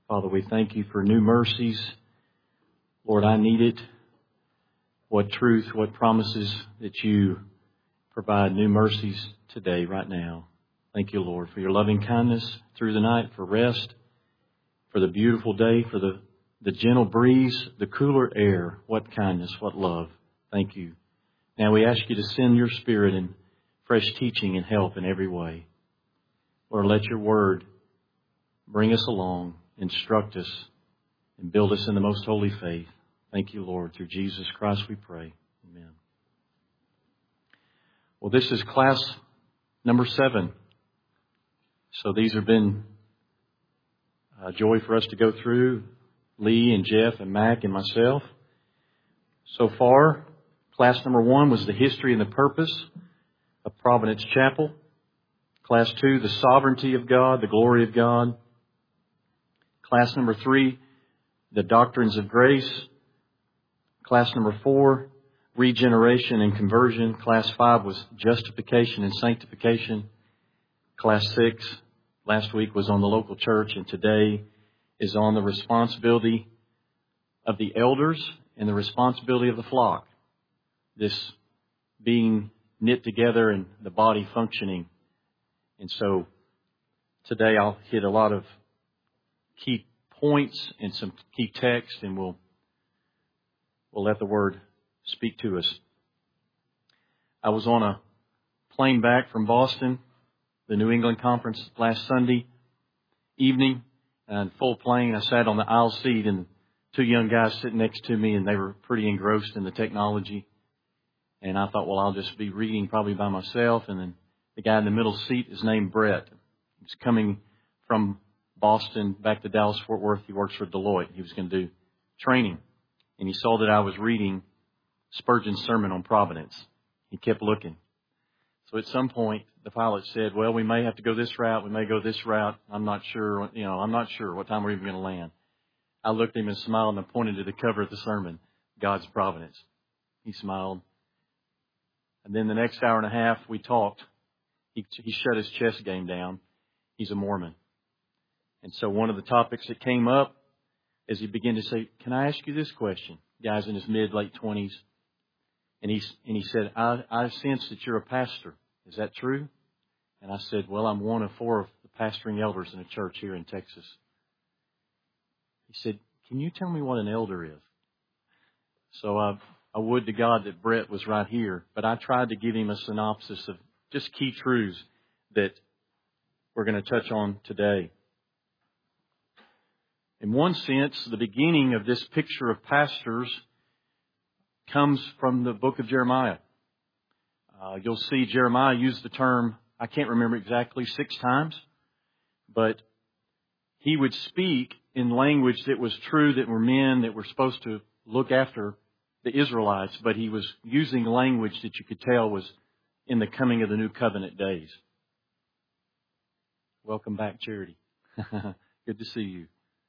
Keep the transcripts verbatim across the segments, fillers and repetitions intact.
Father, we thank you for new mercies. Lord, I need it. What truth, what promises that you provide new mercies today, right now. Thank you, Lord, for your loving kindness through the night, for rest, for the beautiful day, for the, the gentle breeze, the cooler air. What kindness, what love. Thank you. Now we ask you to send your Spirit in fresh teaching and help in every way. Lord, let your word bring us along, instruct us, and build us in the most holy faith. Thank you, Lord. Through Jesus Christ we pray. Amen. Well, this is class number seven. So these have been a joy for us to go through, Lee and Jeff and Mac and myself. So far, class number one was the history and the purpose of Providence Chapel. Class two, the sovereignty of God, the glory of God. Class number three, the doctrines of grace. Class number four, regeneration and conversion. Class five was justification and sanctification. Class six, last week was on the local church, and today is on the responsibility of the elders and the responsibility of the flock. This being knit together and the body functioning. And so today I'll hit a lot of key points and some key text, and we'll we'll let the Word speak to us. I was on a plane back from Boston, the New England Conference, last Sunday evening, and full plane. I sat on the aisle seat, and two young guys sitting next to me, and they were pretty engrossed in the technology. And I thought, well, I'll just be reading probably by myself. And then the guy in the middle seat is named Brett. He's coming from Boston back to Dallas-Fort Worth. He works for Deloitte. He was going to do training. And he saw that I was reading Spurgeon's sermon on Providence. He kept looking. So at some point, the pilot said, well, we may have to go this route. We may go this route. I'm not sure. You know, I'm not sure what time we're even going to land. I looked at him and smiled and I pointed to the cover of the sermon, God's Providence. He smiled. And then the next hour and a half, we talked. He, he shut his chess game down. He's a Mormon. And so one of the topics that came up as he began to say, can I ask you this question? Guy's in his mid, late twenties. And he, and he said, I, I sense that you're a pastor. Is that true? And I said, well, I'm one of four of the pastoring elders in a church here in Texas. He said, can you tell me what an elder is? So I, I would to God that Brett was right here, but I tried to give him a synopsis of just key truths that we're going to touch on today. In one sense, the beginning of this picture of pastors comes from the book of Jeremiah. Uh, you'll see Jeremiah use the term, I can't remember exactly, six times, but he would speak in language that was true, that were men that were supposed to look after the Israelites, but he was using language that you could tell was in the coming of the new covenant days. Welcome back, Charity. Good to see you.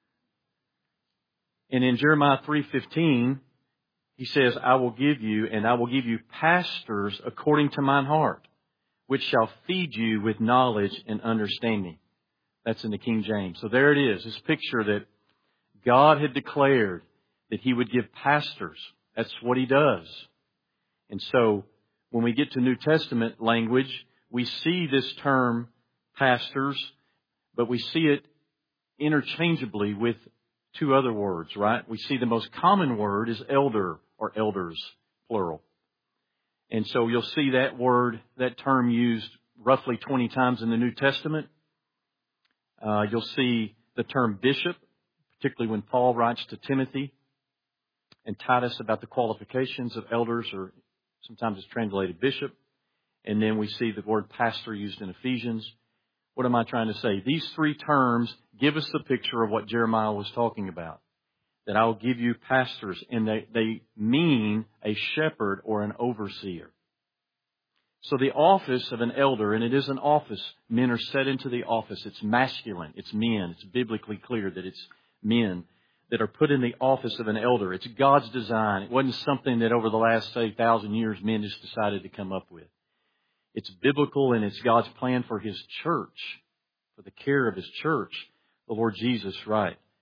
And in Jeremiah three fifteen, he says, I will give you, and I will give you pastors according to mine heart, which shall feed you with knowledge and understanding. That's in the King James. So there it is, this picture that God had declared that He would give pastors. That's what He does. And so when we get to New Testament language, we see this term pastors, but we see it interchangeably with two other words, right? We see the most common word is elder or elders, plural. And so you'll see that word, that term used roughly twenty times in the New Testament. Uh, you'll see the term bishop, particularly when Paul writes to Timothy and Titus about the qualifications of elders, or sometimes it's translated bishop. And then we see the word pastor used in Ephesians. What am I trying to say? These three terms give us the picture of what Jeremiah was talking about. That I will give you pastors, and they, they mean a shepherd or an overseer. So the office of an elder, and it is an office, men are set into the office. It's masculine. It's men. It's biblically clear that it's men that are put in the office of an elder. It's God's design. It wasn't something that over the last, say, thousand years men just decided to come up with. It's biblical, and it's God's plan for His church, for the care of His church. The Lord Jesus, right,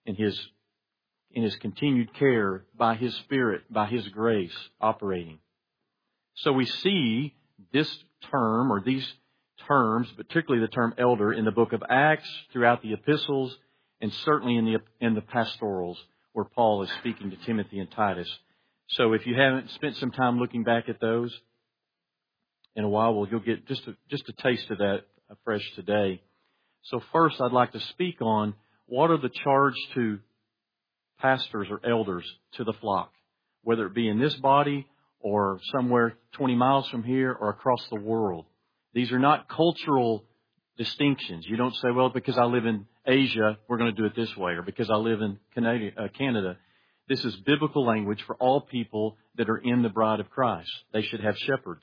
in His, in His continued care by His Spirit, by His grace operating. So we see this term or these terms, particularly the term elder, in the book of Acts, throughout the epistles, and certainly in the in the pastorals where Paul is speaking to Timothy and Titus. So if you haven't spent some time looking back at those in a while, well, you'll get just a, just a taste of that afresh today. So first, I'd like to speak on what are the charge to pastors or elders to the flock, whether it be in this body or somewhere twenty miles from here or across the world. These are not cultural distinctions. You don't say, well, because I live in Asia, we're going to do it this way, or because I live in Canada, uh, Canada. This is biblical language for all people that are in the bride of Christ. They should have shepherds.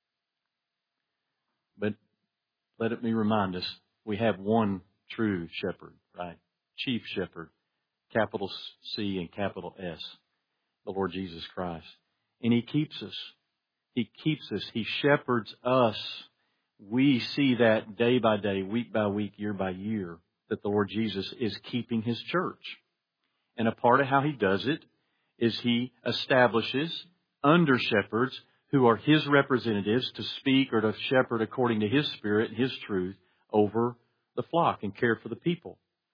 But let me remind us, we have one true shepherd, right? Chief shepherd, capital C and capital S, the Lord Jesus Christ. And He keeps us. He keeps us. He shepherds us. We see that day by day, week by week, year by year, that the Lord Jesus is keeping His church. And a part of how He does it is He establishes under shepherds who are His representatives to speak or to shepherd according to His Spirit and His truth over the flock and care for the people.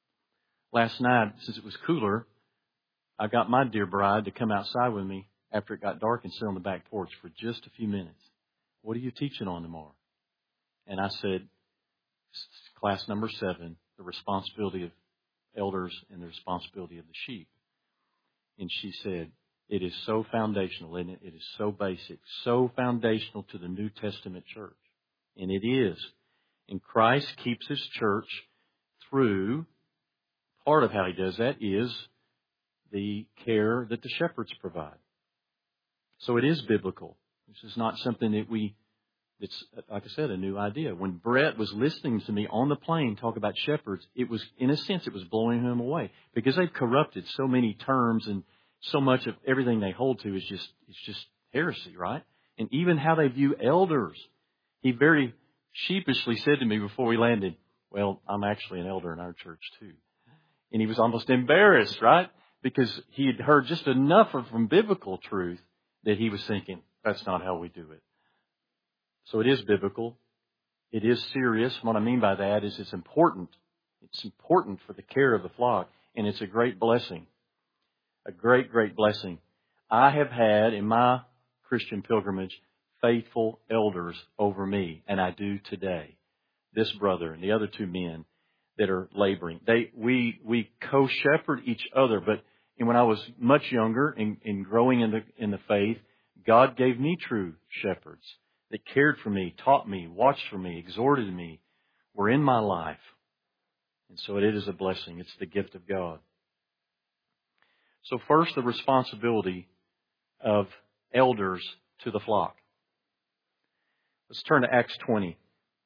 Last night, since it was cooler, I got my dear bride to come outside with me after it got dark and sit on the back porch for just a few minutes. What are you teaching on tomorrow? And I said, class number seven, the responsibility of elders and the responsibility of the sheep. And she said, it is so foundational, isn't it? It is so basic, so foundational to the New Testament church. And it is. And Christ keeps His church through, part of how He does that is the care that the shepherds provide. So it is biblical. This is not something that we, it's, like I said, a new idea. When Brett was listening to me on the plane talk about shepherds, it was, in a sense, it was blowing him away because they've corrupted so many terms and so much of everything they hold to is just, it's just heresy, right? And even how they view elders. He very sheepishly said to me before we landed, well, I'm actually an elder in our church too. And he was almost embarrassed, right? Because he had heard just enough of from biblical truth that he was thinking, that's not how we do it. So it is biblical. It is serious. What I mean by that is it's important. It's important for the care of the flock. And it's a great blessing. A great, great blessing. I have had in my Christian pilgrimage faithful elders over me. And I do today. This brother and the other two men that are laboring. They, we, we co-shepherd each other. But when I was much younger and, and growing in the, in the faith, God gave me true shepherds that cared for me, taught me, watched for me, exhorted me, were in my life. And so it is a blessing. It's the gift of God. So first, the responsibility of elders to the flock. Let's turn to Acts twenty.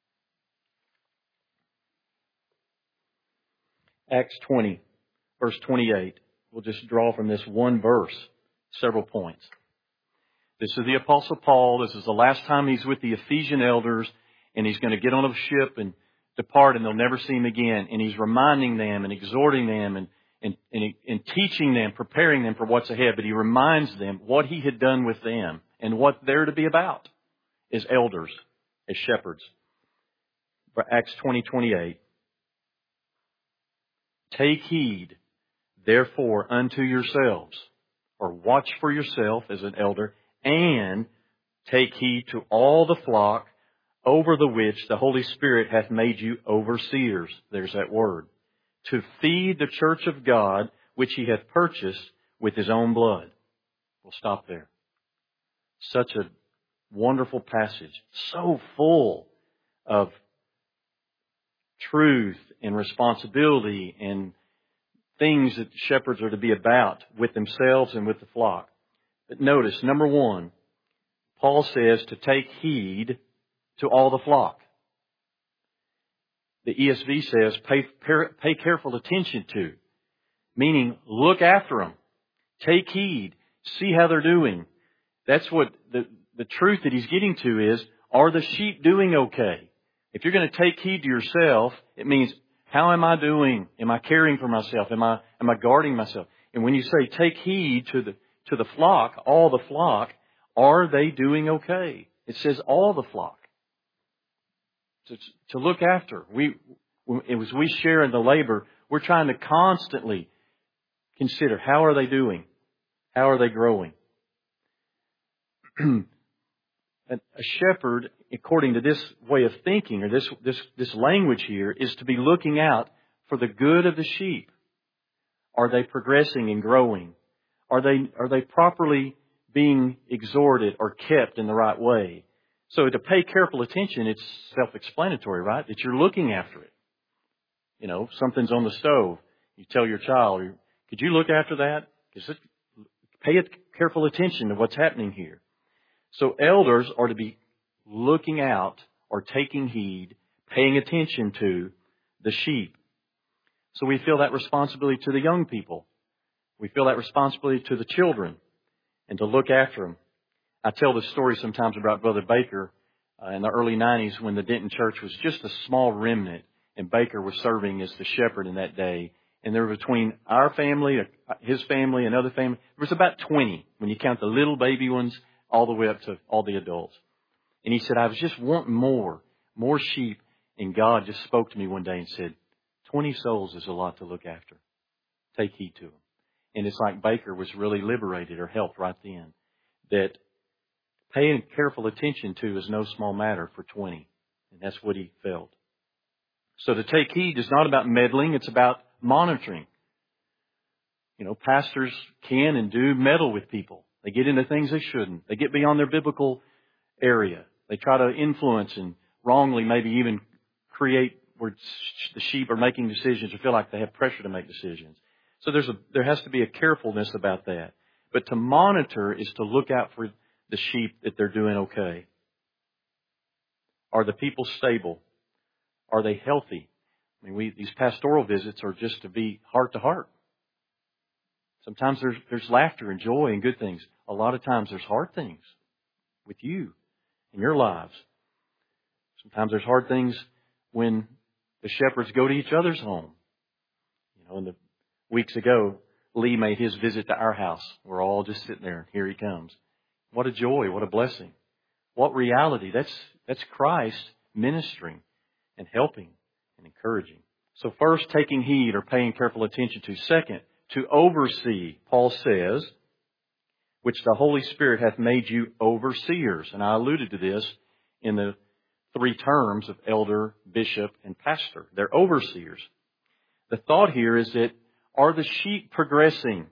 Acts twenty, verse twenty-eight. We'll just draw from this one verse several points. This is the Apostle Paul. This is the last time he's with the Ephesian elders, and he's going to get on a ship and depart, and they'll never see him again. And he's reminding them and exhorting them and, and, and, and teaching them, preparing them for what's ahead. But he reminds them what he had done with them and what they're to be about as elders, as shepherds. For Acts twenty twenty-eight. Take heed, therefore, unto yourselves, or watch for yourself as an elder, and take heed to all the flock over the which the Holy Spirit hath made you overseers. There's that word. To feed the church of God, which He hath purchased with His own blood. We'll stop there. Such a wonderful passage. So full of truth and responsibility and things that shepherds are to be about with themselves and with the flock. But notice, number one, Paul says to take heed to all the flock. The E S V says pay, pay careful attention to, meaning look after them. Take heed. See how they're doing. That's what the, the truth that he's getting to is, are the sheep doing okay? If you're going to take heed to yourself, it means, How am I doing? Am I caring for myself? Am I, am I guarding myself? And when you say take heed to the, to the flock, all the flock, are they doing okay? It says all the flock. To, to look after. We, as we share in the labor, we're trying to constantly consider, how are they doing? How are they growing? A shepherd, according to this way of thinking, or this, this, this language here, is to be looking out for the good of the sheep. Are they progressing and growing? Are they, are they properly being exhorted or kept in the right way? So to pay careful attention, it's self-explanatory, right? That you're looking after it. You know, something's on the stove. You tell your child, could you look after that? Just pay careful attention to what's happening here. So elders are to be looking out or taking heed, paying attention to the sheep. So we feel that responsibility to the young people. We feel that responsibility to the children and to look after them. I tell this story sometimes about Brother Baker uh, in the early nineties when the Denton Church was just a small remnant and Baker was serving as the shepherd in that day. And there were between our family, his family, and other family, there was about twenty when you count the little baby ones all the way up to all the adults. And he said, I was just wanting more, more sheep. And God just spoke to me one day and said, twenty souls is a lot to look after. Take heed to them. And it's like Baker was really liberated or helped right then. That paying careful attention to is no small matter for twenty. And that's what he felt. So to take heed is not about meddling. It's about monitoring. You know, pastors can and do meddle with people. They get into things they shouldn't. They get beyond their biblical area. They try to influence and wrongly maybe even create where the sheep are making decisions or feel like they have pressure to make decisions. So there's a, there has to be a carefulness about that. But to monitor is to look out for the sheep that they're doing okay. Are the people stable? Are they healthy? I mean, we, these pastoral visits are just to be heart to heart. Sometimes there's, there's laughter and joy and good things. A lot of times there's hard things with you in your lives. Sometimes there's hard things when the shepherds go to each other's home. You know, in the weeks ago, Lee made his visit to our house. We're all just sitting there. Here he comes. What a joy. What a blessing. What reality. That's, that's Christ ministering and helping and encouraging. So first, taking heed or paying careful attention to. Second, to oversee, Paul says, which the Holy Spirit hath made you overseers. And I alluded to this in the three terms of elder, bishop, and pastor. They're overseers. The thought here is that, are the sheep progressing?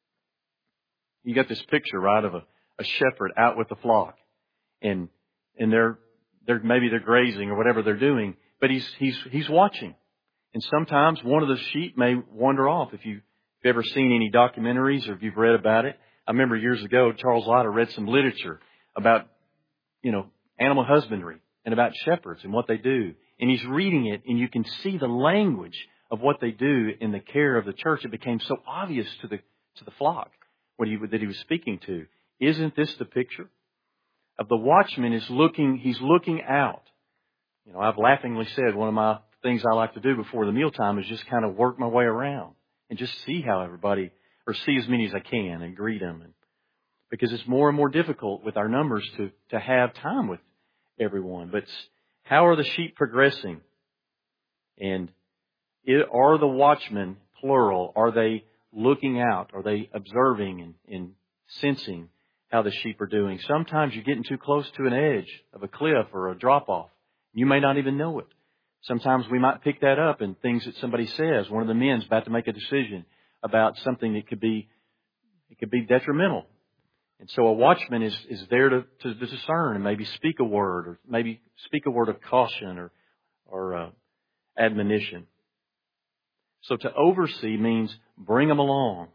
You got this picture, right, of a, a shepherd out with the flock. And and they're they're maybe they're grazing or whatever they're doing, but he's he's he's watching. And sometimes one of the sheep may wander off. If you If you've ever seen any documentaries or if you've read about it, I remember years ago, Charles Leiter read some literature about, you know, animal husbandry and about shepherds and what they do. And he's reading it and you can see the language of what they do in the care of the church. It became so obvious to the, to the flock what he, that he was speaking to. Isn't this the picture of the watchman is looking, he's looking out. You know, I've laughingly said one of my things I like to do before the mealtime is just kind of work my way around. And just see how everybody, or see as many as I can and greet them. And because it's more and more difficult with our numbers to, to have time with everyone. But how are the sheep progressing? And it, are the watchmen, plural, are they looking out? Are they observing and, and sensing how the sheep are doing? Sometimes you're getting too close to an edge of a cliff or a drop-off. You may not even know it. Sometimes we might pick that up in things that somebody says. One of the men's about to make a decision about something that could be, it could be detrimental. And so a watchman is, is there to, to discern and maybe speak a word or maybe speak a word of caution or, or uh, admonition. So to oversee means bring them along.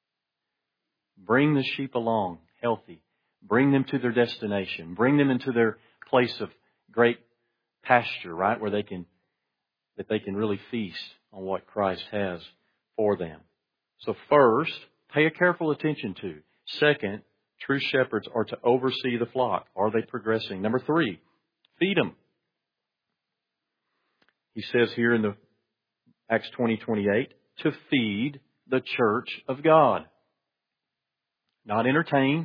Bring the sheep along healthy. Bring them to their destination. Bring them into their place of great pasture, right, where they can that they can really feast on what Christ has for them. So first, pay a careful attention to. Second, true shepherds are to oversee the flock. Are they progressing? Number three, feed them. He says here in the Acts twenty twenty-eight, to feed the church of God. Not entertain,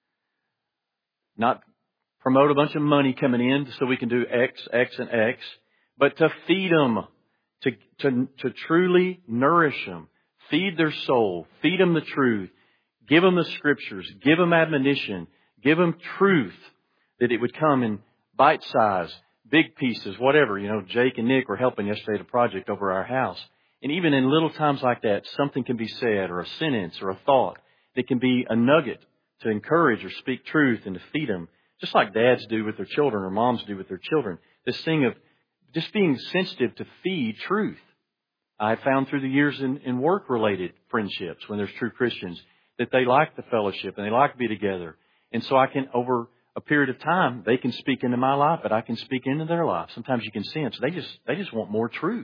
not promote a bunch of money coming in so we can do X, X, and X, but to feed them, to, to, to truly nourish them, feed their soul, feed them the truth, give them the Scriptures, give them admonition, give them truth, that it would come in bite size, big pieces, whatever. You know, Jake and Nick were helping yesterday at a project over our house. And even in little times like that, something can be said, or a sentence, or a thought that can be a nugget to encourage or speak truth and to feed them, just like dads do with their children or moms do with their children. This thing of just being sensitive to feed truth. I found through the years in, in work-related friendships, when there's true Christians, that they like the fellowship and they like to be together. And so I can, over a period of time, they can speak into my life, but I can speak into their life. Sometimes you can sense they just they just want more truth.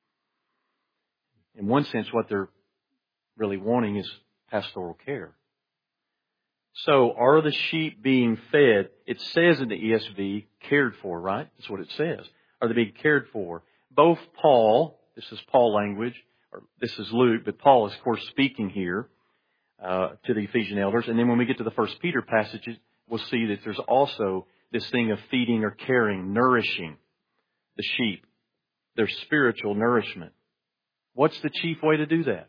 In one sense, what they're really wanting is pastoral care. So, are the sheep being fed? It says in the E S V, cared for, right? That's what it says. Are they being cared for? Both Paul, this is Paul language, or this is Luke, but Paul is, of course, speaking here uh, to the Ephesian elders. And then when we get to the First Peter passages, we'll see that there's also this thing of feeding or caring, nourishing the sheep, their spiritual nourishment. What's the chief way to do that?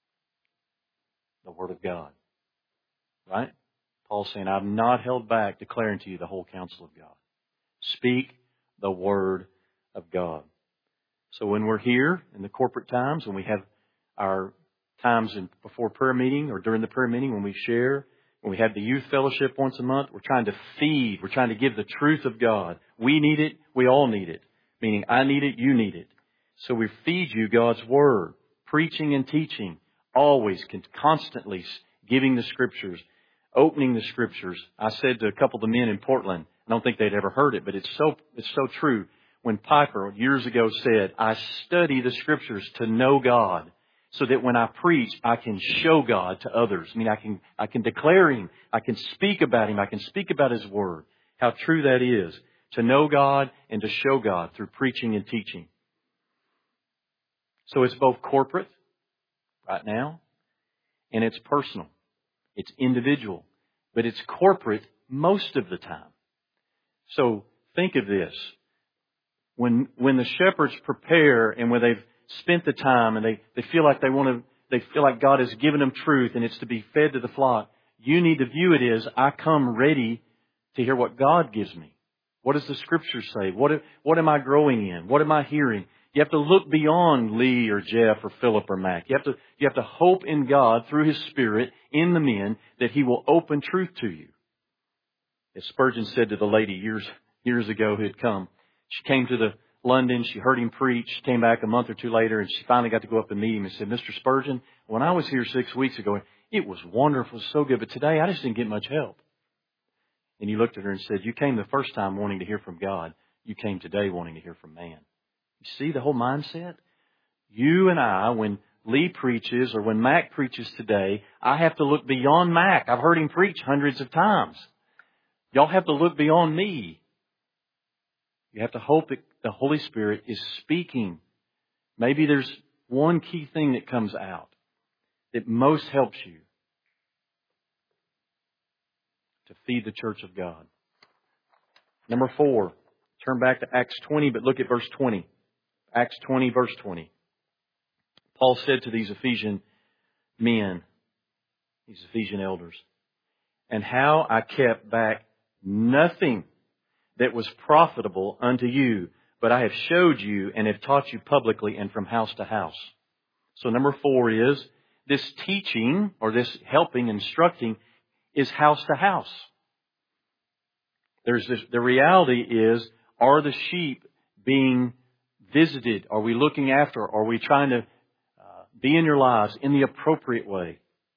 The Word of God. Right? Paul's saying, I've not held back declaring to you the whole counsel of God. Speak the Word of God. So when we're here in the corporate times, when we have our times in, before prayer meeting or during the prayer meeting, when we share, when we have the youth fellowship once a month, we're trying to feed, we're trying to give the truth of God. We need it, we all need it. Meaning I need it, you need it. So we feed you God's Word, preaching and teaching, always, constantly giving the Scriptures, opening the Scriptures. I said to a couple of the men in Portland, I don't think they'd ever heard it, but it's so it's so true. When Piper years ago said, I study the Scriptures to know God, so that when I preach, I can show God to others. I mean, I can I can declare Him, I can speak about Him, I can speak about His Word. How true that is, to know God and to show God through preaching and teaching. So it's both corporate, right now, and it's personal. It's individual, but it's corporate most of the time. So think of this. When when the shepherds prepare and when they've spent the time and they, they feel like they want to, they feel like God has given them truth and it's to be fed to the flock, you need to view it as, I come ready to hear what God gives me. What does the Scripture say? What, what am I growing in? What am I hearing? You have to look beyond Lee or Jeff or Philip or Mac. You have to, you have to hope in God through His Spirit in the men that He will open truth to you. As Spurgeon said to the lady years, years ago who had come, she came to the London, she heard him preach, she came back a month or two later and she finally got to go up and meet him and said, Mister Spurgeon, when I was here six weeks ago, it was wonderful, it was so good, but today I just didn't get much help. And he looked at her and said, you came the first time wanting to hear from God. You came today wanting to hear from man. You see the whole mindset? You and I, when Lee preaches or when Mac preaches today, I have to look beyond Mac. I've heard him preach hundreds of times. Y'all have to look beyond me. You have to hope that the Holy Spirit is speaking. Maybe there's one key thing that comes out that most helps you to feed the church of God. Number four, turn back to Acts twenty, but look at verse twenty. Acts twenty, verse twenty. Paul said to these Ephesian men, these Ephesian elders, and how I kept back nothing that was profitable unto you, but I have showed you and have taught you publicly and from house to house. So number four is this teaching or this helping, instructing is house to house. There's this, the reality is, are the sheep being visited? Are we looking after? Are we trying to uh, be in your lives in the appropriate way?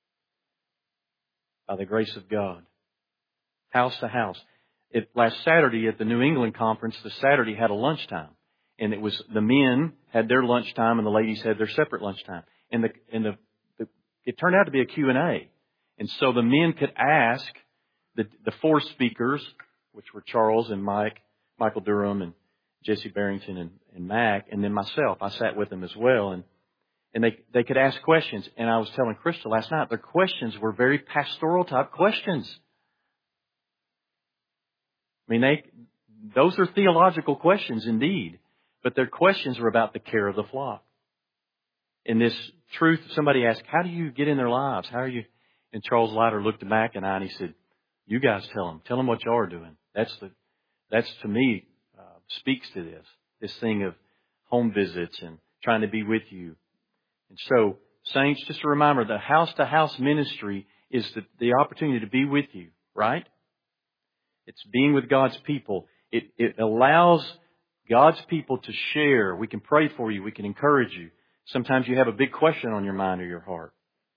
By the grace of God. House to house. It, last Saturday at the New England conference, the Saturday had a lunchtime. And it was, the men had their lunchtime and the ladies had their separate lunchtime. And the, and the, the it turned out to be a Q and A. And so the men could ask the, the four speakers, which were Charles and Mike, Michael Durham and Jesse Barrington and, and Mac, and then myself. I sat with them as well. And And they, they could ask questions. And I was telling Crystal last night, their questions were very pastoral type questions. I mean, they, those are theological questions indeed. But their questions were about the care of the flock. And this truth, somebody asked, how do you get in their lives? How are you? And Charles Leiter looked at Mac and I and he said, you guys tell them. Tell them what you are doing. That's the, that's to me, uh, speaks to this. This thing of home visits and trying to be with you. And so, saints, just a reminder, the house-to-house ministry is the, the opportunity to be with you, right? It's being with God's people. It, it allows God's people to share. We can pray for you. We can encourage you. Sometimes you have a big question on your mind or your heart.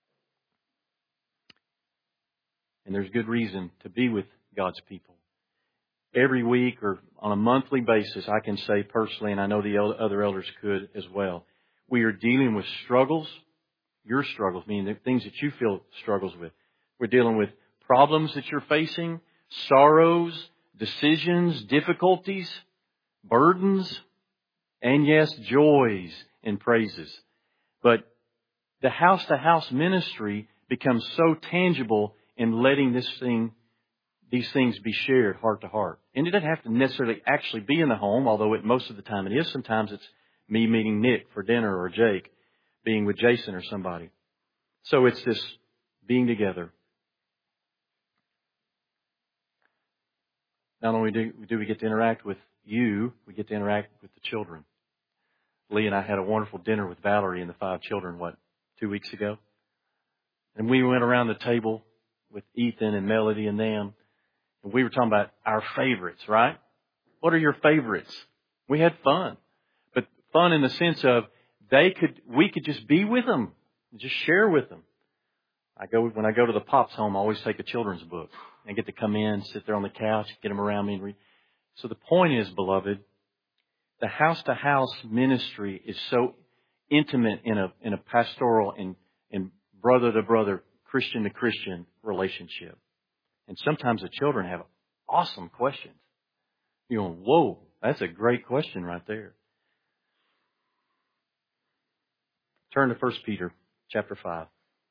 And there's good reason to be with God's people. Every week or on a monthly basis, I can say personally, and I know the other elders could as well, we are dealing with struggles, your struggles, meaning the things that you feel struggles with. We're dealing with problems that you're facing, sorrows, decisions, difficulties, burdens, and yes, joys and praises. But the house-to-house ministry becomes so tangible in letting this thing, these things be shared heart to heart. And it doesn't have to necessarily actually be in the home, although it, most of the time it is. Sometimes it's me meeting Nick for dinner or Jake being with Jason or somebody. So it's this being together. Not only do, do we get to interact with you, we get to interact with the children. Lee and I had a wonderful dinner with Valerie and the five children, what, two weeks ago? And we went around the table with Ethan and Melody and them, and we were talking about our favorites, right? What are your favorites? We had fun. But fun in the sense of they could, we could just be with them, just share with them. I go, when I go to the Pops home, I always take a children's book and get to come in, sit there on the couch, get them around me and read. So the point is, beloved, the house-to-house ministry is so intimate in a, in a pastoral and, and brother-to-brother, Christian-to-Christian relationship. And sometimes the children have awesome questions. You're going, whoa, that's a great question right there. Turn to First Peter chapter five.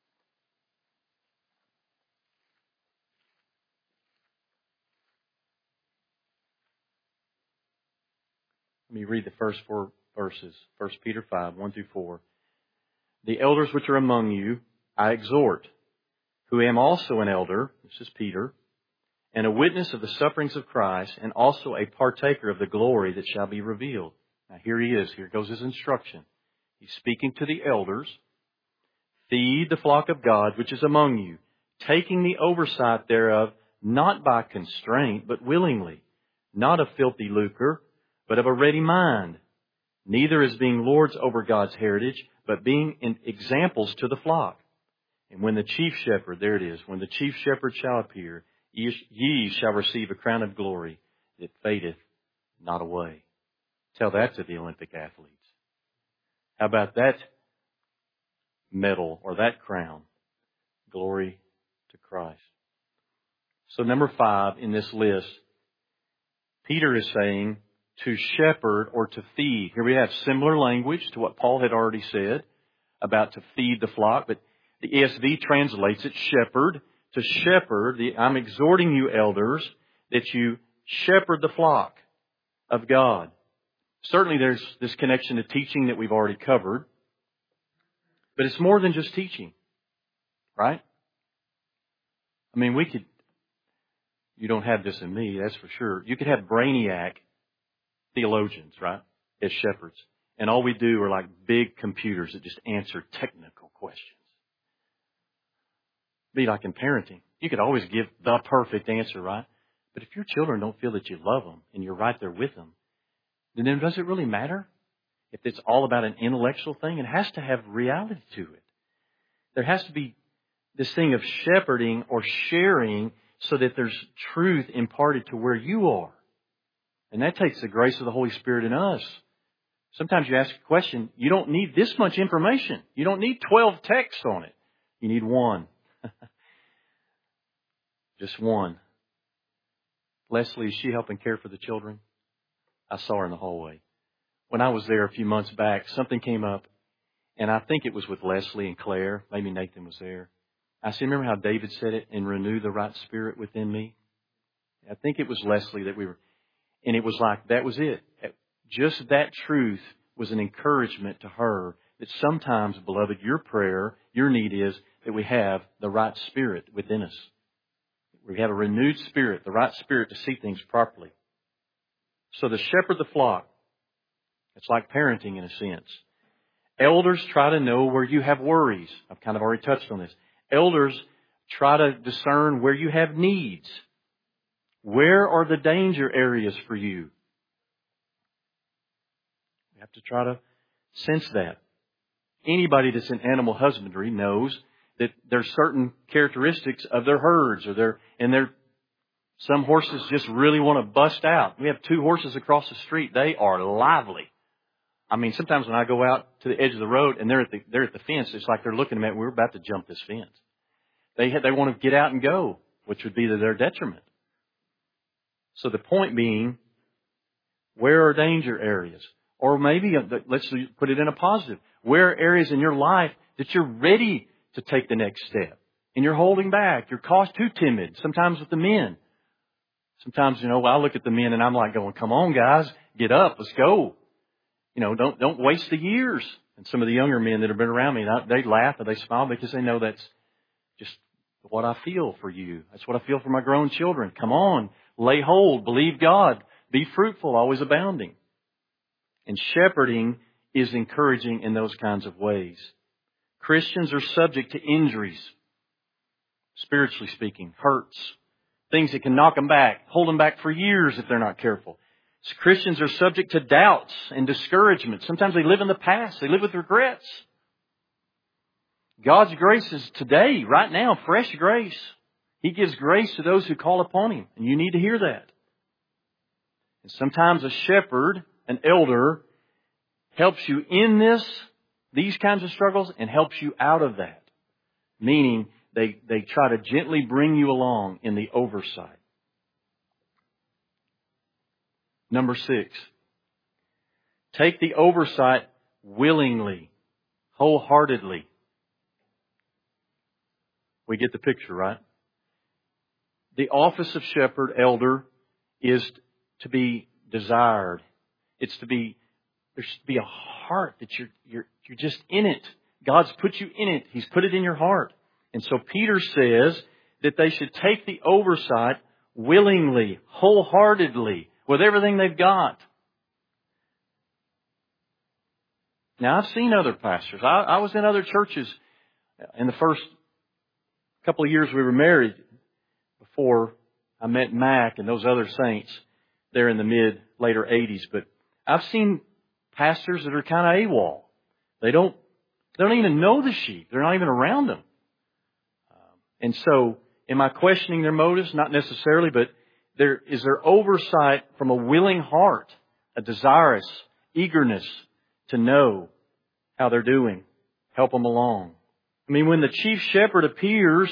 Let me read the first four verses. First Peter five, one through four. The elders which are among you, I exhort, who am also an elder, this is Peter, and a witness of the sufferings of Christ, and also a partaker of the glory that shall be revealed. Now here he is. Here goes his instruction. He's speaking to the elders. Feed the flock of God which is among you, taking the oversight thereof, not by constraint, but willingly, not of filthy lucre, but of a ready mind, neither as being lords over God's heritage, but being examples to the flock. And when the chief shepherd, there it is, when the chief shepherd shall appear, ye shall receive a crown of glory that fadeth not away. Tell that to the Olympic athletes. How about that medal or that crown? Glory to Christ. So number five in this list, Peter is saying to shepherd or to feed. Here we have similar language to what Paul had already said about to feed the flock, but the E S V translates it shepherd. To shepherd, the, I'm exhorting you elders that you shepherd the flock of God. Certainly there's this connection to teaching that we've already covered, but it's more than just teaching, right? I mean, we could, you don't have this in me, that's for sure. You could have brainiac theologians, right, as shepherds. And all we do are like big computers that just answer technical questions. Be like in parenting. You could always give the perfect answer, right? But if your children don't feel that you love them and you're right there with them, then does it really matter? If it's all about an intellectual thing, it has to have reality to it. There has to be this thing of shepherding or sharing so that there's truth imparted to where you are. And that takes the grace of the Holy Spirit in us. Sometimes you ask a question, you don't need this much information. You don't need twelve texts on it. You need one. Just one. Leslie, is she helping care for the children? I saw her in the hallway. When I was there a few months back, something came up, And I think it was with Leslie and Claire. Maybe Nathan was there. I see, remember how David said it, and renew the right spirit within me? I think it was Leslie that we were, and it was like, that was it. Just that truth was an encouragement to her that sometimes, beloved, your prayer, your need is that we have the right spirit within us. We have a renewed spirit, the right spirit to see things properly. So to shepherd the flock, it's like parenting in a sense. Elders try to know where you have worries. I've kind of already touched on this. Elders try to discern where you have needs. Where are the danger areas for you? You have to try to sense that. Anybody that's in animal husbandry knows that there's certain characteristics of their herds or their, and their, some horses just really want to bust out. We have two horses across the street. They are lively. I mean, sometimes when I go out to the edge of the road and they're at the, they're at the fence, it's like they're looking at me, we're about to jump this fence. They they want to get out and go, which would be to their detriment. So the point being, where are danger areas? Or maybe, let's put it in a positive. Where are areas in your life that you're ready to take the next step? And you're holding back. You're caused too timid. Sometimes with the men. Sometimes, you know, I look at the men and I'm like going, come on, guys, get up, let's go. You know, don't don't waste the years. And some of the younger men that have been around me, they laugh and they smile because they know that's just what I feel for you. That's what I feel for my grown children. Come on, lay hold, believe God, be fruitful, always abounding. And shepherding is encouraging in those kinds of ways. Christians are subject to injuries, spiritually speaking, hurts, things that can knock them back, hold them back for years if they're not careful. Christians are subject to doubts and discouragement. Sometimes they live in the past. They live with regrets. God's grace is today, right now, fresh grace. He gives grace to those who call upon Him. And you need to hear that. And sometimes a shepherd, an elder, helps you in this, these kinds of struggles, and helps you out of that. Meaning, they, they try to gently bring you along in the oversight. Number six, take the oversight willingly, wholeheartedly. We get the picture, right? The office of shepherd, elder, is to be desired. It's to be, there should be a heart that you're, you're, you're just in it. God's put you in it. He's put it in your heart. And so Peter says that they should take the oversight willingly, wholeheartedly, with everything they've got. Now, I've seen other pastors. I, I was in other churches in the first couple of years we were married before I met Mac and those other saints there in the mid, later eighties. But I've seen pastors that are kind of AWOL. They don't, they don't even know the sheep. They're not even around them. And so, am I questioning their motives? Not necessarily, but There is there oversight from a willing heart, a desirous eagerness to know how they're doing, help them along. I mean, when the chief shepherd appears,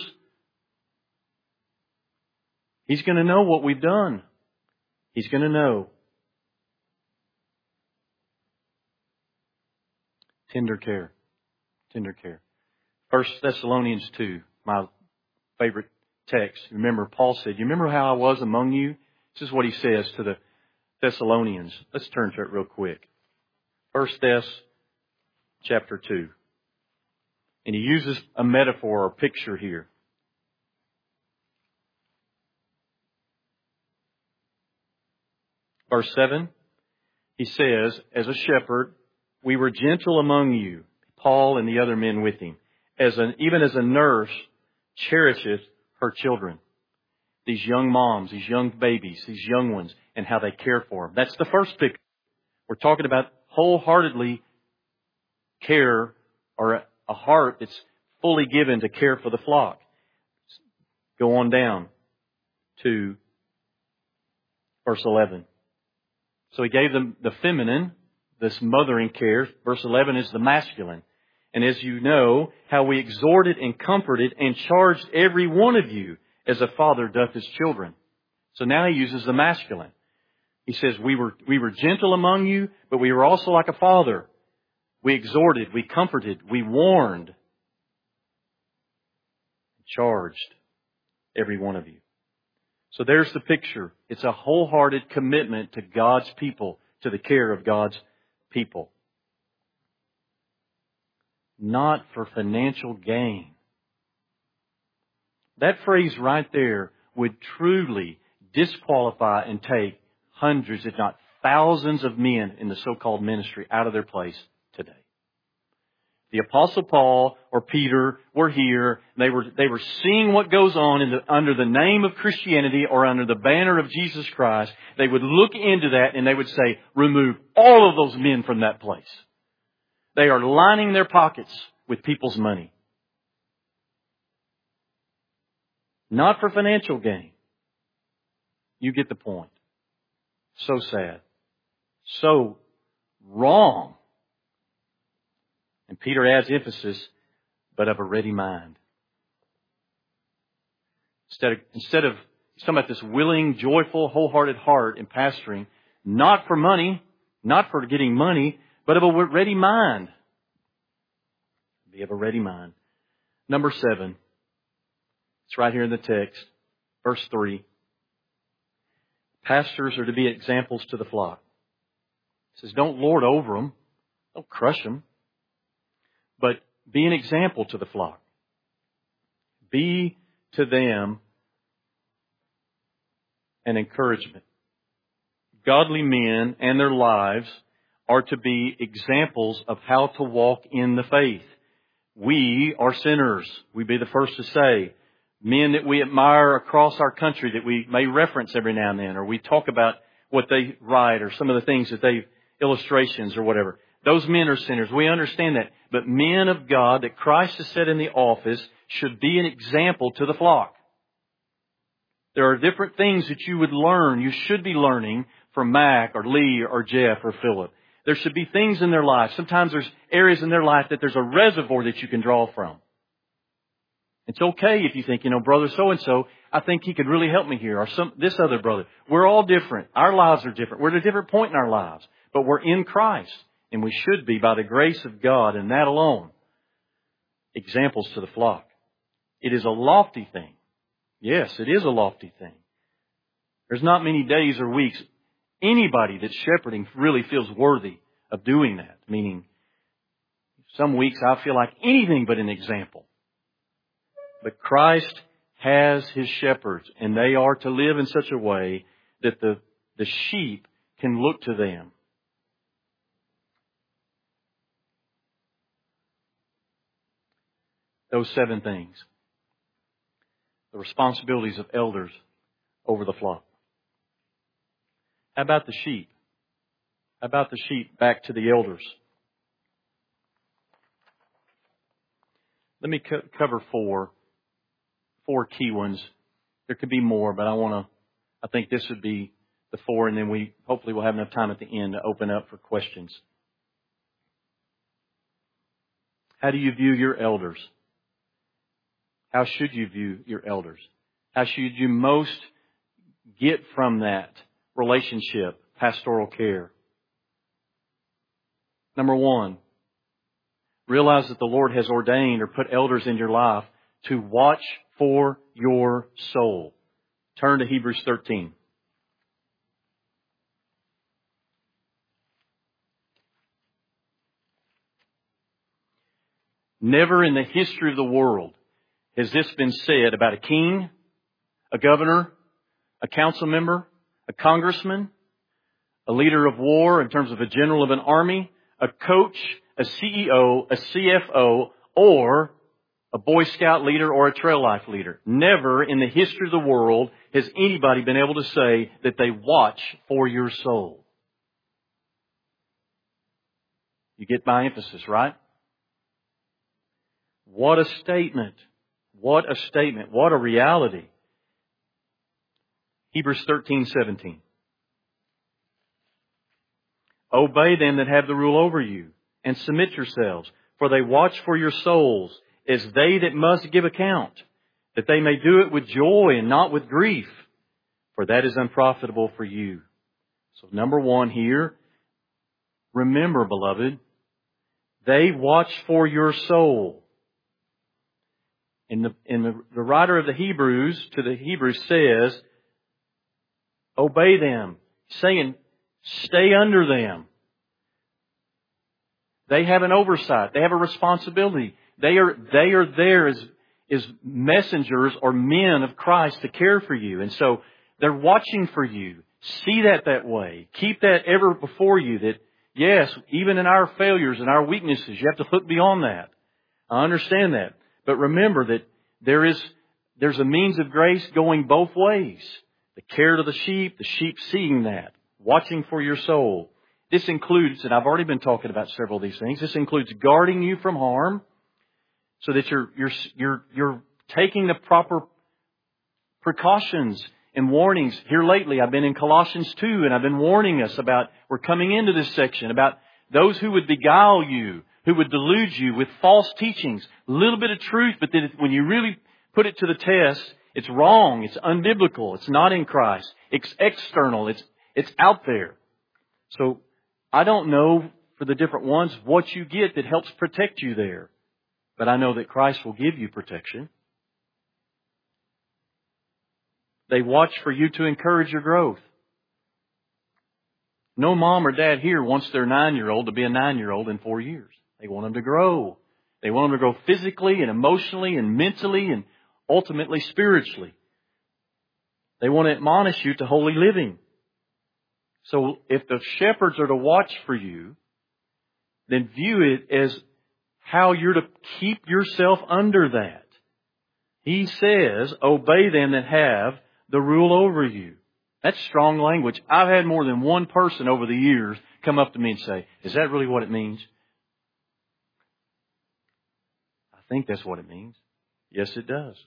he's going to know what we've done. He's going to know. Tender care. Tender care. First Thessalonians two, my favorite text. Remember, Paul said, you remember how I was among you? This is what he says to the Thessalonians. Let's turn to it real quick. First Thess, chapter two. And he uses a metaphor or picture here. Verse seven, he says, as a shepherd, we were gentle among you, Paul and the other men with him, as an, even as a nurse cherisheth her children. These young moms, these young babies, these young ones, and how they care for them. That's the first picture. We're talking about wholeheartedly care, or a, a heart that's fully given to care for the flock. Go on down to verse eleven. So he gave them the feminine, this mothering care. Verse eleven is the masculine. And as you know, how we exhorted and comforted and charged every one of you as a father doth his children. So now he uses the masculine. He says, we were, we were gentle among you, but we were also like a father. We exhorted, we comforted, we warned, charged every one of you. So there's the picture. It's a wholehearted commitment to God's people, to the care of God's people. Not for financial gain. That phrase right there would truly disqualify and take hundreds, if not thousands of men in the so-called ministry out of their place today. The Apostle Paul or Peter were here. They were, they were seeing what goes on in the, under the name of Christianity or under the banner of Jesus Christ. They would look into that and they would say, remove all of those men from that place. They are lining their pockets with people's money. Not for financial gain. You get the point. So sad. So wrong. And Peter adds emphasis, but of a ready mind. Instead of, instead of, he's talking about this willing, joyful, wholehearted heart in pastoring, not for money, not for getting money, but of a ready mind. Be of a ready mind. Number seven. It's right here in the text. Verse three. Pastors are to be examples to the flock. It says, don't lord over them. Don't crush them. But be an example to the flock. Be to them an encouragement. Godly men and their lives are to be examples of how to walk in the faith. We are sinners. We'd be the first to say. Men that we admire across our country that we may reference every now and then, or we talk about what they write or some of the things that they, illustrations or whatever. Those men are sinners. We understand that. But men of God that Christ has set in the office should be an example to the flock. There are different things that you would learn, you should be learning from Mac or Lee or Jeff or Philip. There should be things in their life. Sometimes there's areas in their life that there's a reservoir that you can draw from. It's okay if you think, you know, brother so-and-so, I think he could really help me here. Or some, this other brother. We're all different. Our lives are different. We're at a different point in our lives. But we're in Christ. And we should be, by the grace of God and that alone, examples to the flock. It is a lofty thing. Yes, it is a lofty thing. There's not many days or weeks anybody that's shepherding really feels worthy of doing that. Meaning, some weeks I feel like anything but an example. But Christ has His shepherds, and they are to live in such a way that the, the sheep can look to them. Those seven things. The responsibilities of elders over the flock. How about the sheep? How about the sheep back to the elders? Let me co- cover four. Four key ones. There could be more, but I want to, I think this would be the four, and then we hopefully will have enough time at the end to open up for questions. How do you view your elders? How should you view your elders? How should you most get from that relationship, pastoral care? Number one, realize that the Lord has ordained or put elders in your life to watch for your soul. Turn to Hebrews thirteen. Never in the history of the world has this been said about a king, a governor, a council member, a congressman, a leader of war in terms of a general of an army, a coach, a C E O, a C F O, or a Boy Scout leader or a Trail Life leader. Never in the history of the world has anybody been able to say that they watch for your soul. You get my emphasis, right? What a statement. What a statement. What a reality. Hebrews thirteen seventeen. Obey them that have the rule over you, and submit yourselves, for they watch for your souls, as they that must give account, that they may do it with joy and not with grief, for that is unprofitable for you. So number one here, remember, beloved, They watch for your soul. And the, and the, the writer of the Hebrews to the Hebrews says, obey them, saying, stay under them. They have an oversight. They have a responsibility. They are, they are there as, as messengers or men of Christ to care for you. And so they're watching for you. See that that way. Keep that ever before you that, yes, even in our failures and our weaknesses, you have to look beyond that. I understand that. But remember that there is, there's a means of grace going both ways. The care to the sheep, the sheep seeing that, watching for your soul. This includes, and I've already been talking about several of these things, this includes guarding you from harm so that you're, you're, you're, you're taking the proper precautions and warnings. Here lately, I've been in Colossians two, and I've been warning us about, we're coming into this section, about those who would beguile you, who would delude you with false teachings. A little bit of truth, but then when you really put it to the test, it's wrong, it's unbiblical, it's not in Christ, it's external, it's, it's out there. So, I don't know for the different ones what you get that helps protect you there. But I know that Christ will give you protection. They watch for you to encourage your growth. No mom or dad here wants their nine-year-old to be a nine-year-old in four years. They want them to grow. They want them to grow physically and emotionally and mentally and ultimately spiritually. They want to admonish you to holy living. So if the shepherds are to watch for you, then view it as how you're to keep yourself under that. He says, obey them that have the rule over you. That's strong language. I've had more than one person over the years come up to me and say, is that really what it means? I think that's what it means. Yes, it does.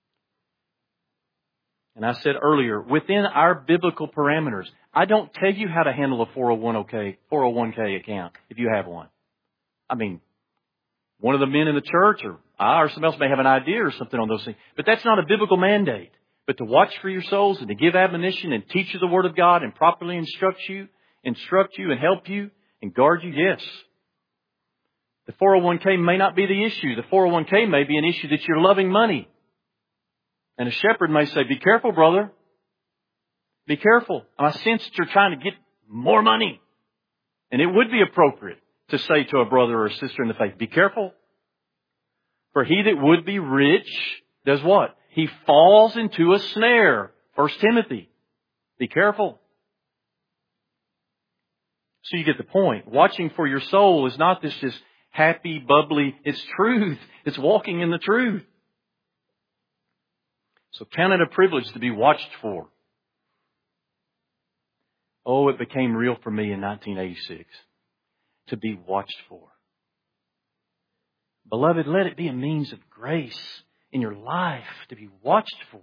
And I said earlier, within our biblical parameters, I don't tell you how to handle a four oh one k account if you have one. I mean, one of the men in the church or I or somebody else may have an idea or something on those things. But that's not a biblical mandate. But to watch for your souls and to give admonition and teach you the Word of God and properly instruct you, instruct you and help you and guard you, yes. The four oh one k may not be the issue. The four oh one k may be an issue that you're loving money. And a shepherd may say, be careful, brother. Be careful. I sense that you're trying to get more money. And it would be appropriate to say to a brother or a sister in the faith, be careful. For he that would be rich does what? He falls into a snare. First Timothy. Be careful. So you get the point. Watching for your soul is not this just happy, bubbly. It's truth. It's walking in the truth. So count it a privilege to be watched for. Oh, it became real for me in nineteen eighty-six. To be watched for. Beloved, let it be a means of grace in your life to be watched for.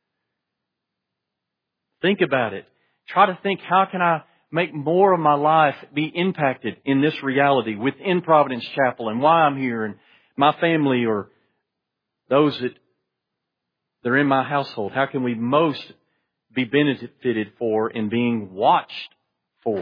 Think about it. Try to think, how can I make more of my life be impacted in this reality within Providence Chapel and why I'm here and my family or those that that are in my household? How can we most be benefited for in being watched for?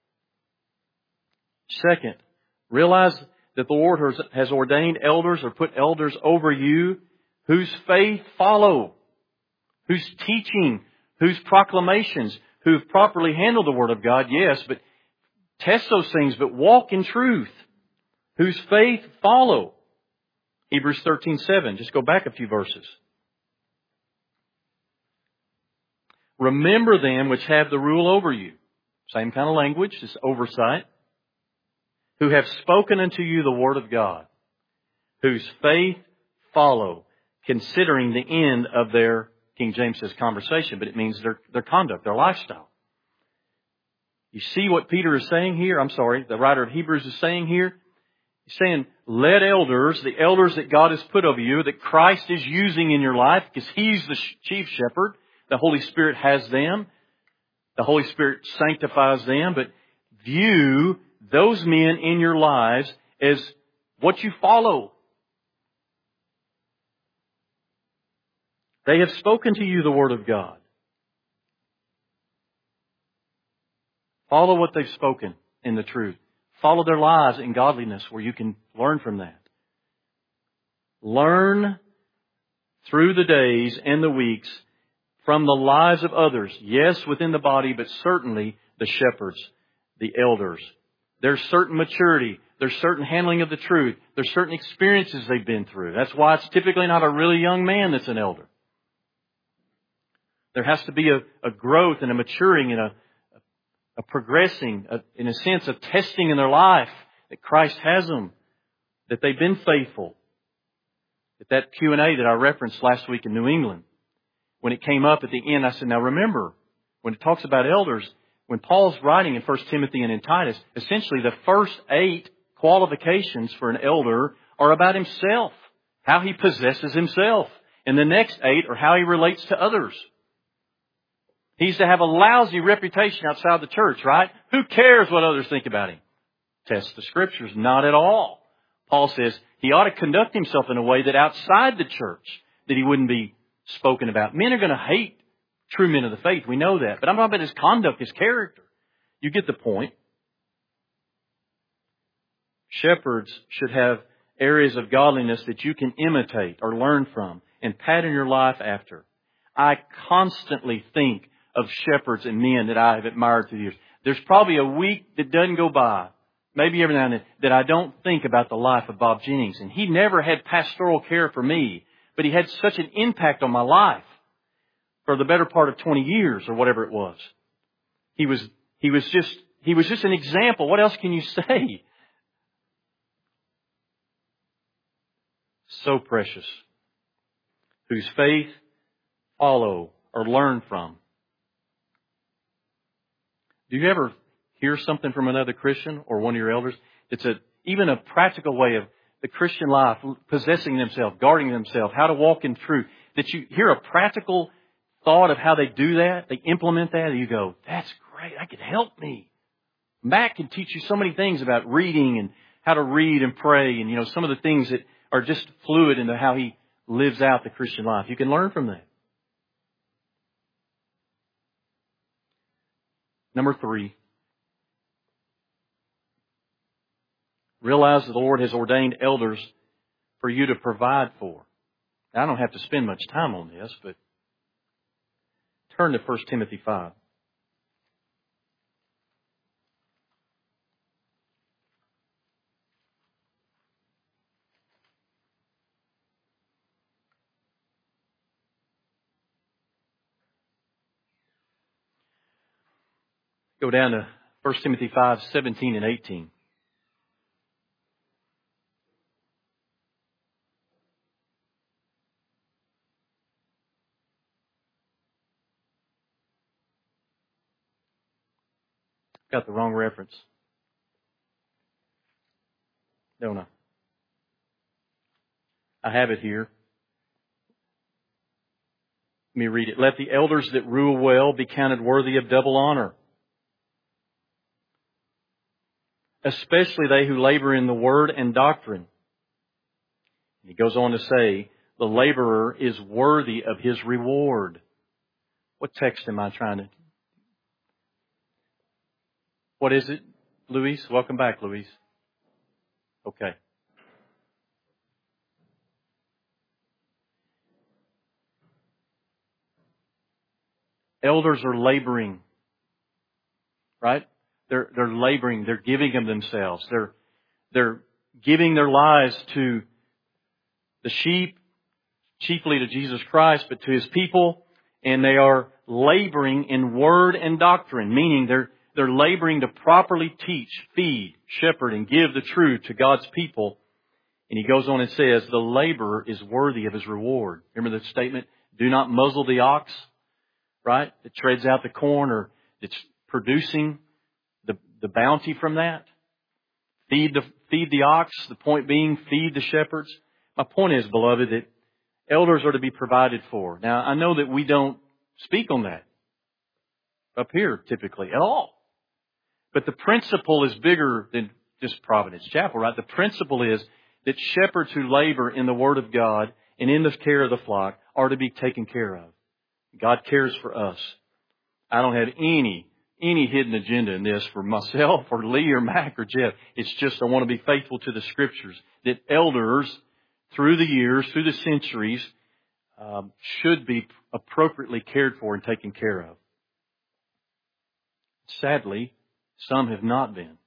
Second, realize that the Lord has ordained elders or put elders over you whose faith follow, whose teaching, whose proclamations, who've properly handled the Word of God, yes, but test those things, but walk in truth, whose faith follow. Hebrews thirteen seven. Just go back a few verses. Remember them which have the rule over you. Same kind of language, this oversight. Who have spoken unto you the word of God. Whose faith follow, considering the end of their, King James says conversation, but it means their, their conduct, their lifestyle. You see what Peter is saying here? I'm sorry, the writer of Hebrews is saying here? He's saying, let elders, the elders that God has put over you, that Christ is using in your life, because He's the chief shepherd. The Holy Spirit has them. The Holy Spirit sanctifies them. But view those men in your lives as what you follow. They have spoken to you the Word of God. Follow what they've spoken in the truth. follow their lives in godliness where you can learn from that. Learn through the days and the weeks from the lives of others. Yes, within the body, but certainly the shepherds, the elders. There's certain maturity. There's certain handling of the truth. There's certain experiences they've been through. That's why it's typically not a really young man that's an elder. There has to be a, a growth and a maturing and a, a progressing, a, in a sense, a testing in their life that Christ has them, that they've been faithful. At that Q and A that I referenced last week in New England, when it came up at the end, I said, now remember, when it talks about elders, when Paul's writing in First Timothy and in Titus, essentially the first eight qualifications for an elder are about himself, how he possesses himself. And the next eight are how he relates to others. He's to have a lousy reputation outside the church, right? Who cares what others think about him? Test the Scriptures. Not at all. Paul says he ought to conduct himself in a way that outside the church, that he wouldn't be spoken about. Men are going to hate true men of the faith. We know that. But I'm talking about his conduct, his character. You get the point. Shepherds should have areas of godliness that you can imitate or learn from and pattern your life after. I constantly think of shepherds and men that I have admired through the years. There's probably a week that doesn't go by, maybe every now and then, that I don't think about the life of Bob Jennings. And he never had pastoral care for me, but he had such an impact on my life for the better part of twenty years or whatever it was. He was, he was just, he was just an example. What else can you say? So precious. Whose faith follow or learn from. Do you ever hear something from another Christian or one of your elders? It's a even a practical way of the Christian life, possessing themselves, guarding themselves, how to walk in truth. That you hear a practical thought of how they do that, they implement that, and you go, that's great, that could help me. Matt can teach you so many things about reading and how to read and pray and, you know, some of the things that are just fluid into how he lives out the Christian life. You can learn from that. Number three, realize that the Lord has ordained elders for you to provide for. Now, I don't have to spend much time on this, but turn to First Timothy five. Go down to First Timothy five, seventeen and eighteen. Got the wrong reference. Don't I? I have it here. Let me read it. Let the elders that rule well be counted worthy of double honor, especially they who labor in the word and doctrine. He goes on to say, the laborer is worthy of his reward. What text am I trying to... What is it, Luis? Welcome back, Luis. Okay. Elders are laboring, right? They're, they're laboring. They're giving of themselves. They're, they're giving their lives to the sheep, chiefly to Jesus Christ, but to His people. And they are laboring in word and doctrine, meaning they're, they're laboring to properly teach, feed, shepherd, and give the truth to God's people. And he goes on and says, the laborer is worthy of his reward. Remember the statement, do not muzzle the ox, right? That treads out the corn or it's producing the, the bounty from that. Feed the, feed the ox. The point being, feed the shepherds. My point is, beloved, that elders are to be provided for. Now, I know that we don't speak on that up here typically at all. But the principle is bigger than just Providence Chapel, right? The principle is that shepherds who labor in the Word of God and in the care of the flock are to be taken care of. God cares for us. I don't have any any hidden agenda in this for myself or Lee or Mac or Jeff. It's just I want to be faithful to the Scriptures. That elders, through the years, through the centuries, um, should be appropriately cared for and taken care of. Sadly, some have not been.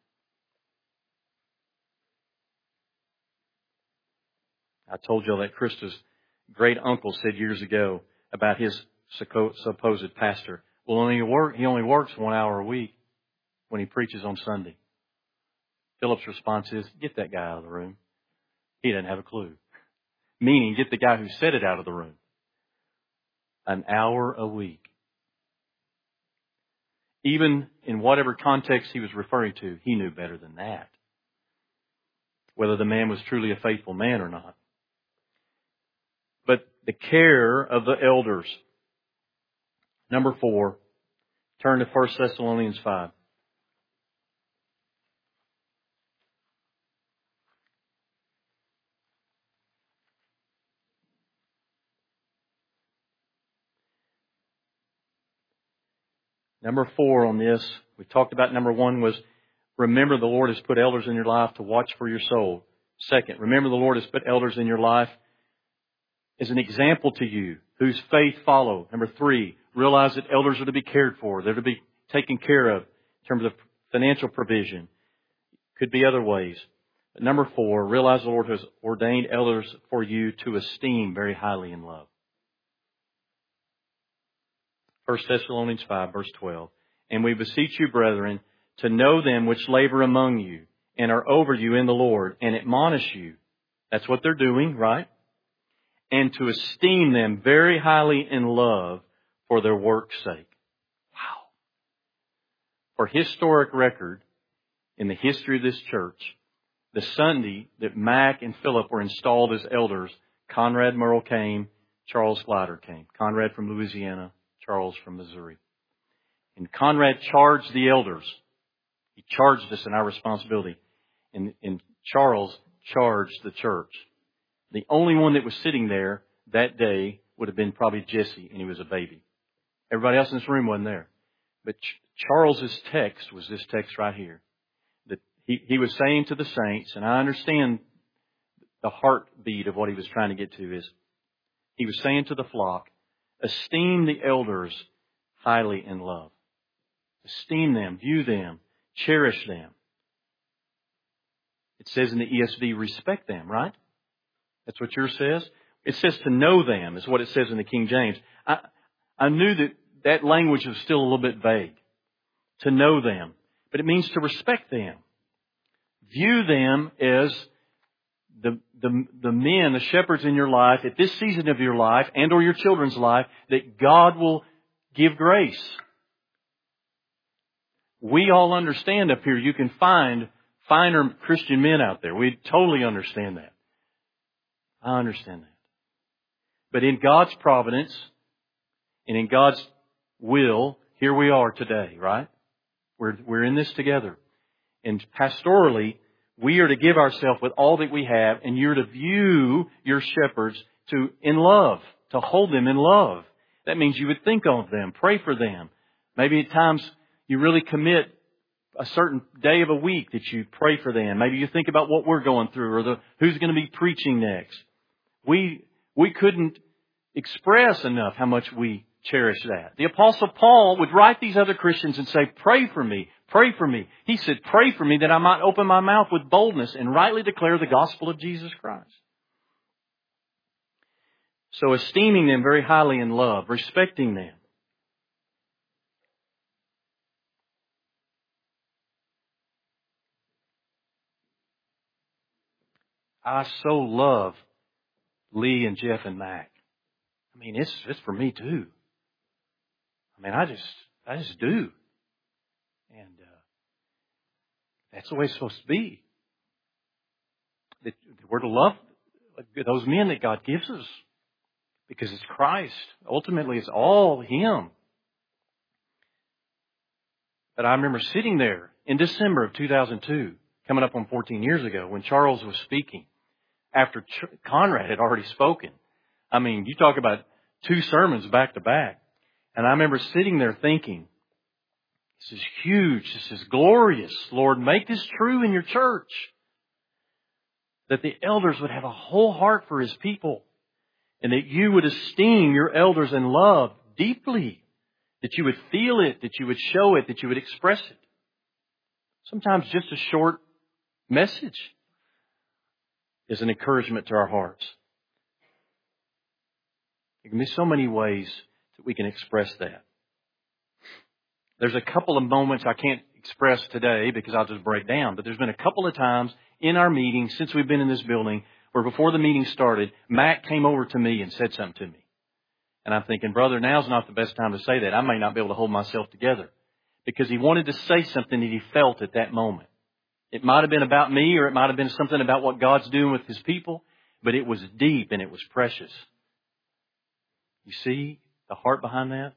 I told y'all that Krista's great uncle said years ago about his supposed pastor. Well, only work, he only works one hour a week when he preaches on Sunday. Philip's response is, get that guy out of the room. He doesn't have a clue. Meaning, get the guy who said it out of the room. An hour a week. Even in whatever context he was referring to, he knew better than that. Whether the man was truly a faithful man or not. But the care of the elders. Number four, turn to First Thessalonians five. Number four on this, we talked about number one was, remember the Lord has put elders in your life to watch for your soul. Second, remember the Lord has put elders in your life as an example to you, whose faith follow. Number three, realize that elders are to be cared for. They're to be taken care of in terms of financial provision. Could be other ways. But number four, realize the Lord has ordained elders for you to esteem very highly in love. First Thessalonians five, verse twelve. And we beseech you, brethren, to know them which labor among you and are over you in the Lord and admonish you. That's what they're doing, right? And to esteem them very highly in love for their work's sake. Wow. For historic record, in the history of this church, the Sunday that Mac and Philip were installed as elders, Conrad Merle came, Charles Glider came. Conrad from Louisiana, Charles from Missouri. And Conrad charged the elders. He charged us in our responsibility. And, and Charles charged the church. The only one that was sitting there that day would have been probably Jesse, and he was a baby. Everybody else in this room wasn't there. But Ch- Charles's text was this text right here. That he, he was saying to the saints, and I understand the heartbeat of what he was trying to get to is, he was saying to the flock, esteem the elders highly in love. Esteem them, view them, cherish them. It says in the E S V, respect them, right? That's what yours says. It says to know them is what it says in the King James. I, I knew that that language was still a little bit vague. To know them. But it means to respect them. View them as the, the, the men, the shepherds in your life, at this season of your life and or your children's life, that God will give grace. We all understand up here you can find finer Christian men out there. We totally understand that. I understand that. But in God's providence and in God's will, here we are today, right? We're, we're in this together. And pastorally, we are to give ourselves with all that we have, and you're to view your shepherds to in love, to hold them in love. That means you would think of them, pray for them. Maybe at times you really commit a certain day of a week that you pray for them. Maybe you think about what we're going through or the who's going to be preaching next. We we couldn't express enough how much we cherish that. The Apostle Paul would write these other Christians and say, pray for me, pray for me. He said, pray for me that I might open my mouth with boldness and rightly declare the gospel of Jesus Christ. So esteeming them very highly in love, respecting them. I so love Lee and Jeff and Mac. I mean, it's it's for me too. I mean, I just I just do, and uh, that's the way it's supposed to be. That we're to love those men that God gives us because it's Christ. Ultimately, it's all Him. But I remember sitting there in December of two thousand two, coming up on fourteen years ago, when Charles was speaking. After Conrad had already spoken. I mean, you talk about two sermons back to back. And I remember sitting there thinking, This is huge. This is glorious. Lord, make this true in your church. That the elders would have a whole heart for His people. And that you would esteem your elders and love deeply. That you would feel it, that you would show it, that you would express it. Sometimes just a short message is an encouragement to our hearts. There can be so many ways that we can express that. There's a couple of moments I can't express today because I'll just break down. But there's been a couple of times in our meetings since we've been in this building where before the meeting started, Matt came over to me and said something to me. And I'm thinking, brother, now's not the best time to say that. I may not be able to hold myself together. Because he wanted to say something that he felt at that moment. It might have been about me or it might have been something about what God's doing with His people. But it was deep and it was precious. You see the heart behind that?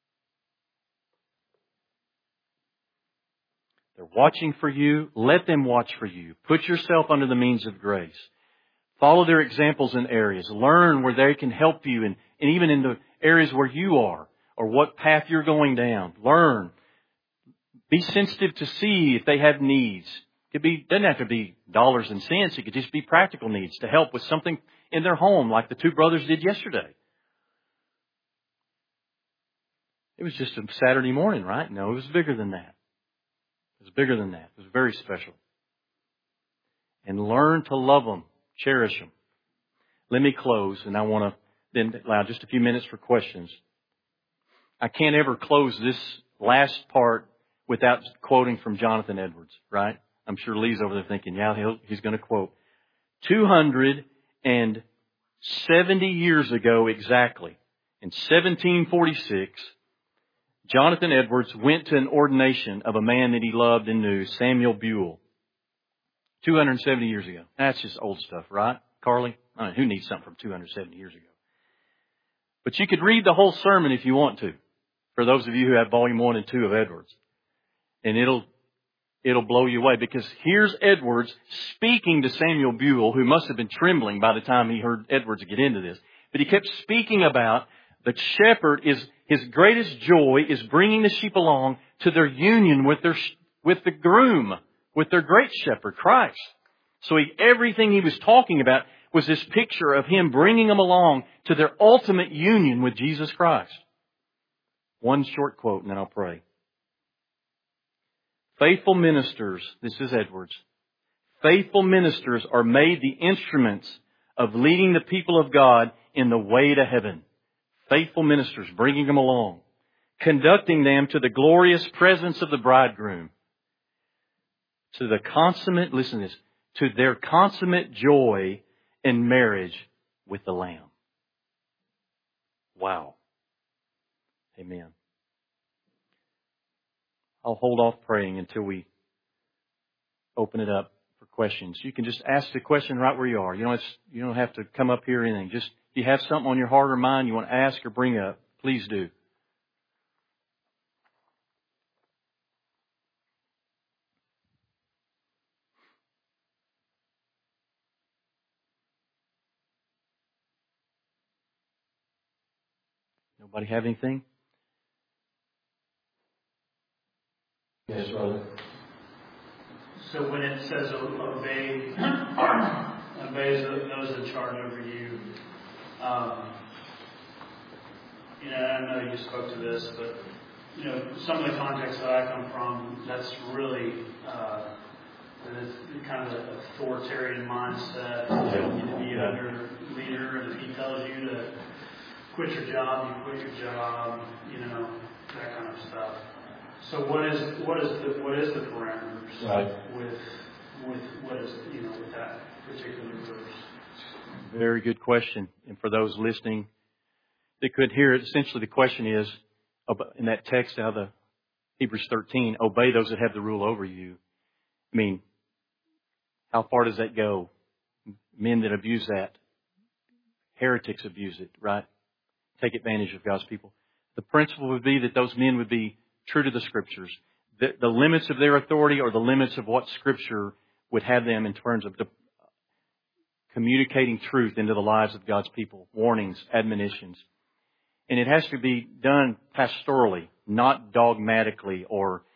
They're watching for you. Let them watch for you. Put yourself under the means of grace. Follow their examples in areas. Learn where they can help you and, and even in the areas where you are or what path you're going down. Learn. Be sensitive to see if they have needs. It could be, doesn't have to be dollars and cents. It could just be practical needs to help with something in their home like the two brothers did yesterday. It was just a Saturday morning, right? No, it was bigger than that. It was bigger than that. It was very special. And learn to love them. Cherish them. Let me close, and I want to then allow just a few minutes for questions. I can't ever close this last part without quoting from Jonathan Edwards, right? I'm sure Lee's over there thinking, yeah, he'll, he's going to quote. two hundred seventy years ago exactly, in seventeen forty-six, Jonathan Edwards went to an ordination of a man that he loved and knew, Samuel Buell. two hundred seventy years ago. That's just old stuff, right, Carly? I mean, who needs something from two hundred seventy years ago? But you could read the whole sermon if you want to, for those of you who have volume one and two of Edwards. And it'll, it'll blow you away because here's Edwards speaking to Samuel Buell, who must have been trembling by the time he heard Edwards get into this. But he kept speaking about the shepherd is, his greatest joy is bringing the sheep along to their union with their, with the groom, with their great shepherd, Christ. So he, everything he was talking about was this picture of him bringing them along to their ultimate union with Jesus Christ. One short quote and then I'll pray. Faithful ministers, this is Edwards, faithful ministers are made the instruments of leading the people of God in the way to heaven. Faithful ministers, bringing them along, conducting them to the glorious presence of the bridegroom, to the consummate, listen to this, to their consummate joy in marriage with the Lamb. Wow. Amen. I'll hold off praying until we open it up for questions. You can just ask the question right where you are. You don't have, you don't have to come up here or anything. Just if you have something on your heart or mind you want to ask or bring up, please do. Nobody have anything? Yes, brother. So when it says obey, obey those in charge over you, um, you know, I know you spoke to this, but you know, some of the context that I come from, that's really uh, it's kind of an authoritarian mindset. You know, you need to be under leader, and if he tells you to quit your job, you quit your job. You know, that kind of stuff. So what is what is the what is the parameters right. with with what is you know with that particular verse? Very good question. And for those listening that could hear it, essentially the question is in that text out of the Hebrews thirteen, obey those that have the rule over you. I mean, how far does that go? Men that abuse that, heretics abuse it, right? Take advantage of God's people. The principle would be that those men would be true to the Scriptures. The, the limits of their authority or the limits of what Scripture would have them in terms of the, communicating truth into the lives of God's people. Warnings, admonitions. And it has to be done pastorally, not dogmatically or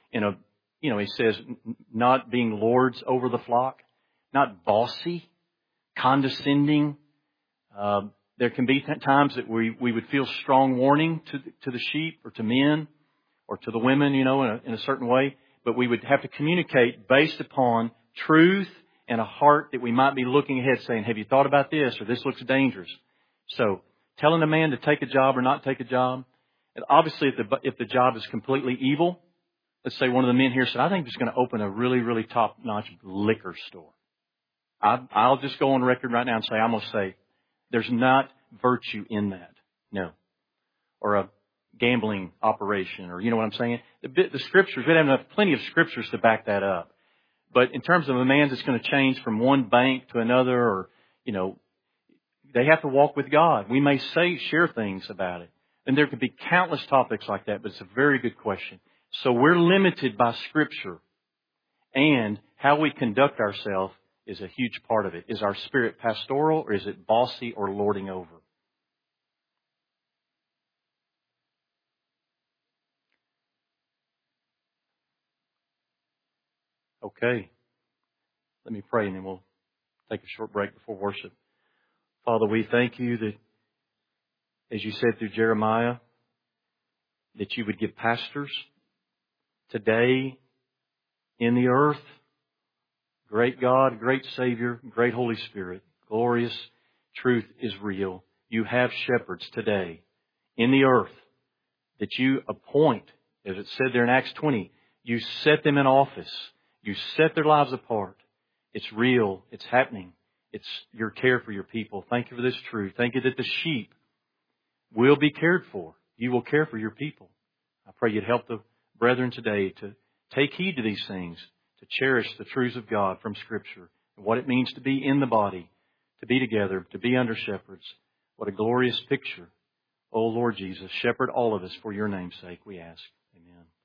in a, you know, he says, not being lords over the flock, not bossy, condescending. Uh, there can be times that we, we would feel strong warning to, to the sheep or to men or to the women, you know, in a, in a certain way. But we would have to communicate based upon truth and a heart that we might be looking ahead saying, have you thought about this? Or this looks dangerous. So telling a man to take a job or not take a job. And obviously, if the, if the job is completely evil, let's say one of the men here said, I think he's going to open a really, really top-notch liquor store. I, I'll just go on record right now and say, I'm going to say, there's not virtue in that. No. Or a gambling operation, or you know what I'm saying? The, the scriptures, we have enough, plenty of scriptures to back that up. But in terms of a man that's going to change from one bank to another, or, you know, they have to walk with God. We may say, share things about it. And there could be countless topics like that, but it's a very good question. So we're limited by Scripture. And how we conduct ourselves is a huge part of it. Is our spirit pastoral, or is it bossy or lording over? Okay. Let me pray and then we'll take a short break before worship. Father, we thank you that, as you said through Jeremiah, that you would give pastors today in the earth. Great God, great Savior, great Holy Spirit, glorious truth is real. You have shepherds today in the earth that you appoint, as it said there in Acts twenty, you set them in office. You set their lives apart. It's real. It's happening. It's your care for your people. Thank you for this truth. Thank you that the sheep will be cared for. You will care for your people. I pray you'd help the brethren today to take heed to these things, to cherish the truths of God from Scripture and what it means to be in the body, to be together, to be under shepherds. What a glorious picture. Oh, Lord Jesus, shepherd all of us for your name's sake, we ask. Amen.